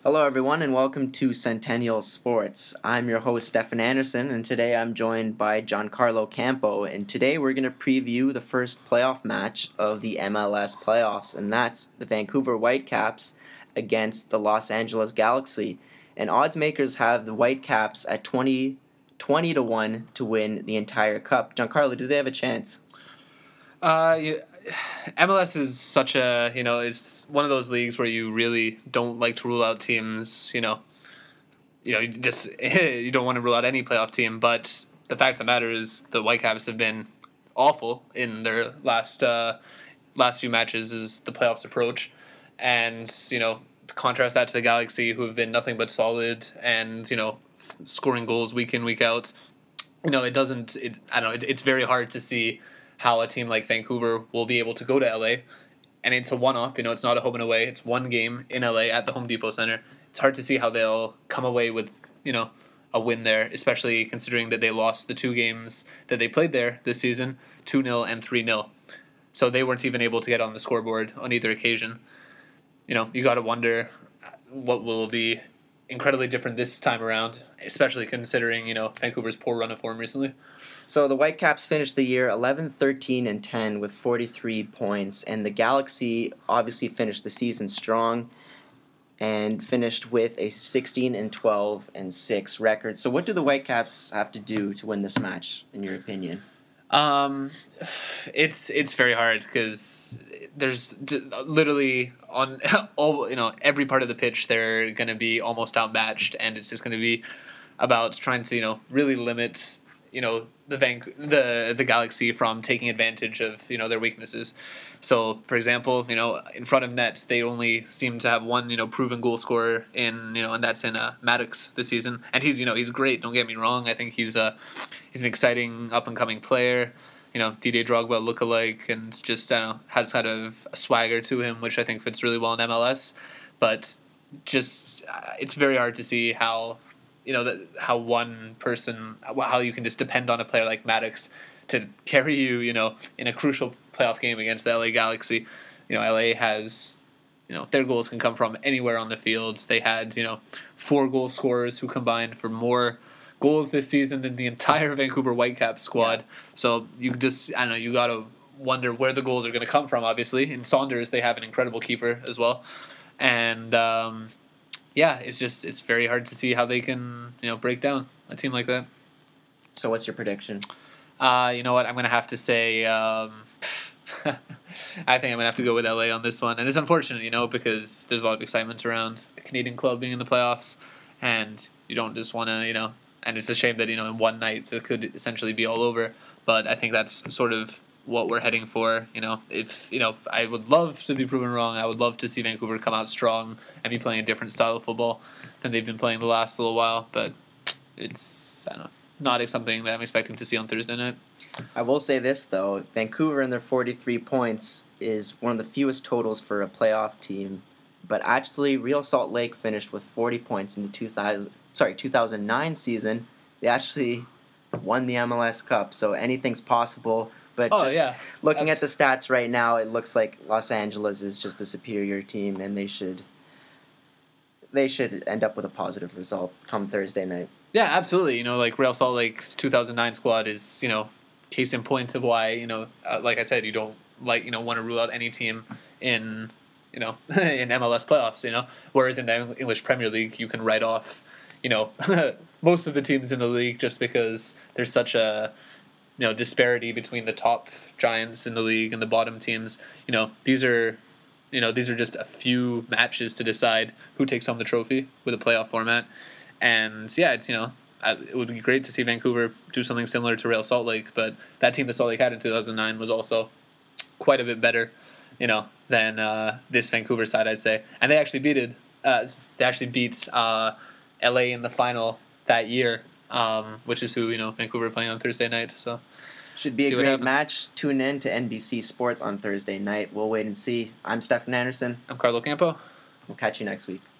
Hello, everyone, and welcome to Centennial Sports. I'm your host, Stefan Anderson, and today I'm joined by Giancarlo Campo. And today we're going to preview the first playoff match of the MLS playoffs, and that's the Vancouver Whitecaps against the Los Angeles Galaxy. And odds makers have the Whitecaps at 20 to 1 to win the entire cup. Giancarlo, do they have a chance? MLS is such a, it's one of those leagues where you really don't like to rule out teams, you don't want to rule out any playoff team, but the fact of the matter is the Whitecaps have been awful in their last few matches as the playoffs approach, and, contrast that to the Galaxy, who have been nothing but solid and, scoring goals week in, week out. It's very hard to see how a team like Vancouver will be able to go to LA, and it's a one-off. It's not a home and away. It's one game in LA at the Home Depot Center. It's hard to see how they'll come away with a win there, especially considering that they lost the two games that they played there this season, 2-0 and 3-0. So they weren't even able to get on the scoreboard on either occasion. You got to wonder what will be incredibly different this time around, especially considering Vancouver's poor run of form recently. So the Whitecaps finished the year 11, 13, and 10 with 43 points, and the Galaxy obviously finished the season strong and finished with a 16 and 12 and 6 record. So what do the Whitecaps have to do to win this match, in your opinion? It's very hard because there's literally on every part of the pitch they're going to be almost outmatched, and it's just going to be about trying to really limit the Galaxy from taking advantage of their weaknesses. So, for example, in front of net, they only seem to have one proven goal scorer and that's in Maddox this season, and he's great. Don't get me wrong. I think he's an exciting up and coming player. Didier Drogba lookalike, and just has kind of a swagger to him, which I think fits really well in MLS. But just it's very hard to see how how one person, how you can just depend on a player like Maddox to carry you, in a crucial playoff game against the LA Galaxy. LA has, their goals can come from anywhere on the field. They had, 4 goal scorers who combined for more goals this season than the entire Vancouver Whitecaps squad. Yeah. So you got to wonder where the goals are going to come from, obviously. In Saunders, they have an incredible keeper as well. And, it's very hard to see how they can, break down a team like that. So what's your prediction? You know what? I'm going to have to say, I think I'm going to have to go with LA on this one. And it's unfortunate, because there's a lot of excitement around a Canadian club being in the playoffs, and you don't just want to, and it's a shame that, in one night it could essentially be all over. But I think that's sort of what we're heading for. If I would love to be proven wrong. I would love to see Vancouver come out strong and be playing a different style of football than they've been playing the last little while, but it's not something that I'm expecting to see on Thursday night. I will say this, though. Vancouver and their 43 points is one of the fewest totals for a playoff team, but actually Real Salt Lake finished with 40 points in the 2009 season. They actually won the MLS Cup, so anything's possible. But looking at the stats right now, it looks like Los Angeles is just a superior team, and they should end up with a positive result come Thursday night. Yeah, absolutely. Like Real Salt Lake's 2009 squad is, case in point of why, like I said, you don't want to rule out any team in, in MLS playoffs, whereas in the English Premier League, you can write off, most of the teams in the league just because there's such a disparity between the top giants in the league and the bottom teams. These are just a few matches to decide who takes home the trophy with a playoff format. And it's it would be great to see Vancouver do something similar to Real Salt Lake, but that team that Salt Lake had in 2009 was also quite a bit better, than this Vancouver side, I'd say. And they actually beat LA in the final that year. Which is who Vancouver playing on Thursday night. So should be a great match. Tune in to NBC Sports on Thursday night. We'll wait and see. I'm Stefan Anderson. I'm Carlo Campo. We'll catch you next week.